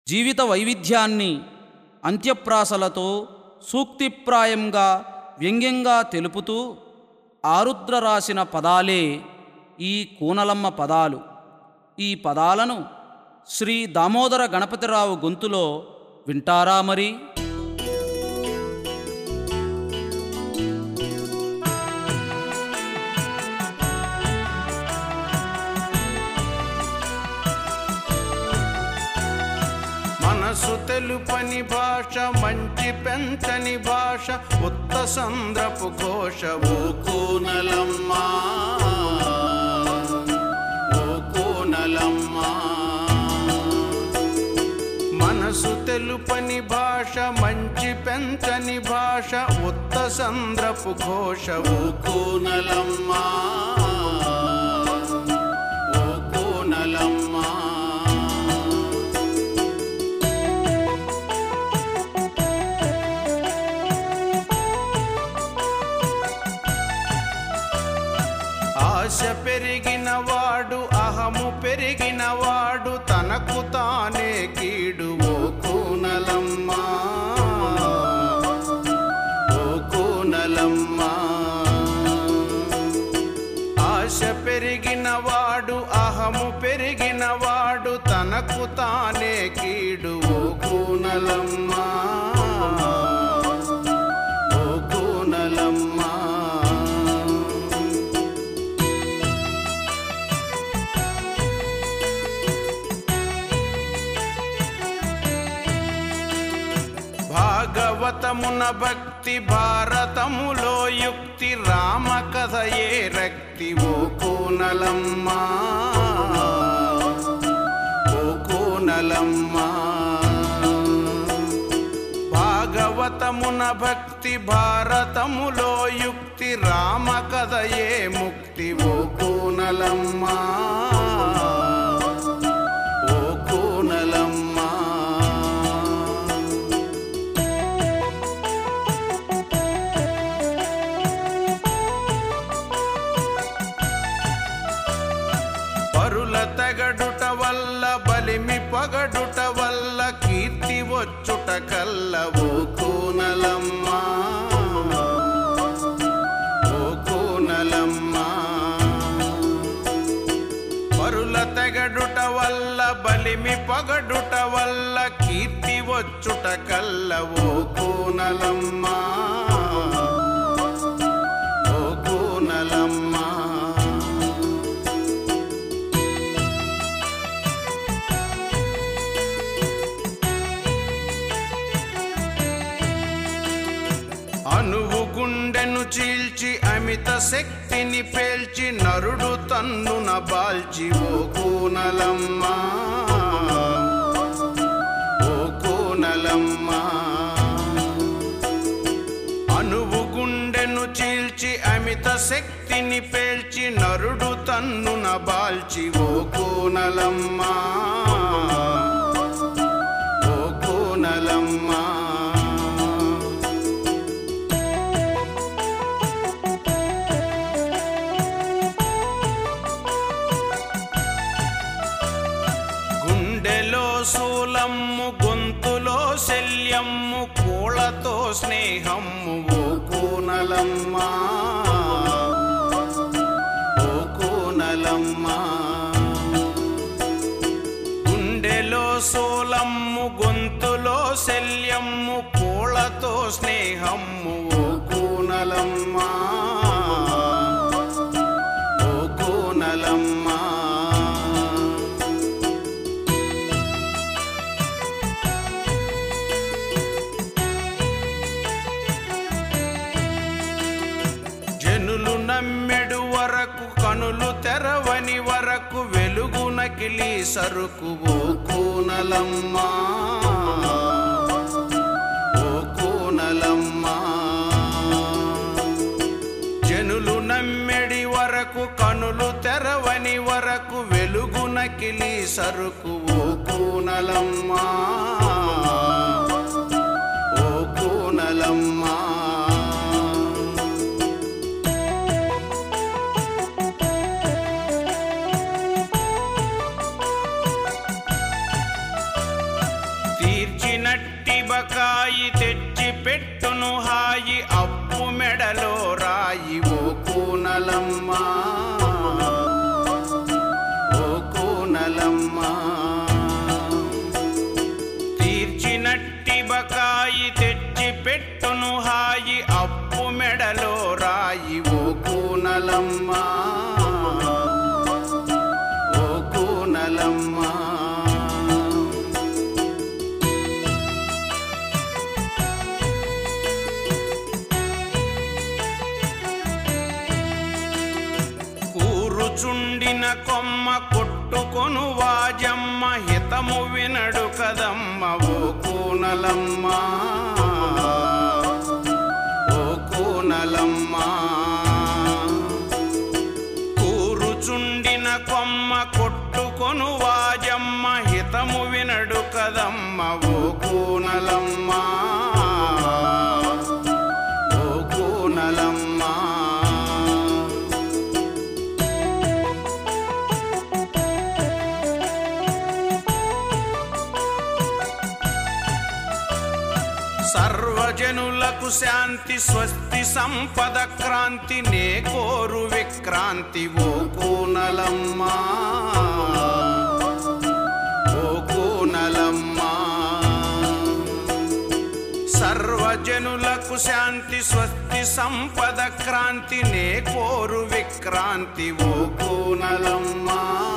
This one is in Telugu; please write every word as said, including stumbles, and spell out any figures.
జీవిత వైవిధ్యాన్ని అంత్యప్రాసలతో సూక్తిప్రాయంగా వ్యంగ్యంగా తెలుపుతూ ఆరుద్ర రాసిన పదాలే ఈ కూనలమ్మ పదాలు. ఈ పదాలను శ్రీ దామోదర గణపతిరావు గొంతులో వింటారా మరి? మనసు తెలుపని భాష, మంచి పెంచని భాష, ఉత్త సంద్రపు ఘోష. ఓ కూనలమ్మా, ఓ కూనలమ్మా. మనసు తెలుపని భాష, మంచి పెంచని భాష, ఉత్త సంద్రపు ఘోష. ఓ కూనలమ్మా, ఓ కూనలమ్మా. ఆశ పెరిగినవాడు, అహము పెరిగినవాడు, తనకు తానే కీడు. ఓ కూనలమ్మా, ఓ కూనలమ్మా. ఆశ పెరిగినవాడు, అహము పెరిగినవాడు, తనకు తానే కీడు. ఓ కూనలమ్మా, ఓ కూనలమ్మా. భాగవతమున భక్తి, భారతములో యుక్తి, రామ కథయే రక్తి. ఓ కూనలమ్మా, ఓ కూనలమ్మా. భాగవతమున భక్తి, భారతములో యుక్తి, రామ కథయే ముక్తి. ఓ కూనలమ్మా, ఓ కూనలమ్మా. పరుల తెగడుట వల్ల, బలిమి పగడుట వల్ల, కీర్తి వచ్చుట కల్ల. ఓ కూనలమ్మా, ఓ కూనలమ్మా. పరుల తెగడుట వల్ల, బలిమి పగడుట వల్ల, కీర్తి వచ్చుట కల్ల. ఓ కూనలమ్మా, ఓ కూనలమ్మా. అణువు గుండెను చీల్చి, అమిత శక్తిని పేల్చి, నరుడు తన్నున బాల్చి. ఓ కూనలమ్మా, ఓ కూనలమ్మా. అణువు గుండెను చీల్చి, అమిత శక్తిని పేల్చి, నరుడు తన్నున బాల్చి. ఓ కూనలమ్మా, ఓ కూనలమ్మా. గుండెలో శూలమ్ము, గొంతులో శల్యమ్ము, కోళతో స్నేహమ్ము. ఓ కూనలమ్మా, ఓ కూనలమ్మా. గుండెలో శూలమ్ము, గొంతులో శల్యమ్ము, కోళతో స్నేహమ్ము. ఓ కూనలమ్మా, ఓ కూనలమ్మా. జనులు నమ్మెడు వరకు, కనులు తెరవని వరకు, వెలుగు నకిలీ సరుకు. ఓ కూనలమ్మా, ఓ కూనలమ్మా. జనులు నమ్మెడి వరకు, కనులు తెరవని వరకు, వెలుగు నకిలీ సరుకు. ఓ కూనలమ్మా, ఓ కూనలమ్మా. బకాయి తెచ్చి పెట్టును హాయి అప్పు మెడలో రాయి ఓ కూనలమ్మ ఓ కూనలమ్మ తీర్చినట్టి బకాయి తెచ్చి పెట్టును హాయి అప్పు మెడలో రాయి ఓ కూనలమ్మ ఓ కూనలమ్మ కూరుచుండిన కొమ్మ కొట్టుకొను వాజమ్మ హితము వినడు కదమ్మ ఓ కూనలమ్మ ఓ కూనలమ్మ కూరుచుండిన కొమ్మ కొట్టుకొను వాజమ్మ హితము వినడు కదమ్మ ఓ కూనలమ్మ ఓ కూనలమ్మ సర్వజనులకు శాంతి స్వస్తి సంపద క్రాంతి నే కోరు విక్రాంతి ఓ కూనలమ్మ ఓ కూనలమ్మ సర్వజనులకు శాంతి స్వస్తి సంపద క్రాంతి నే కోరు విక్రాంతి ఓ కూనలమ్మ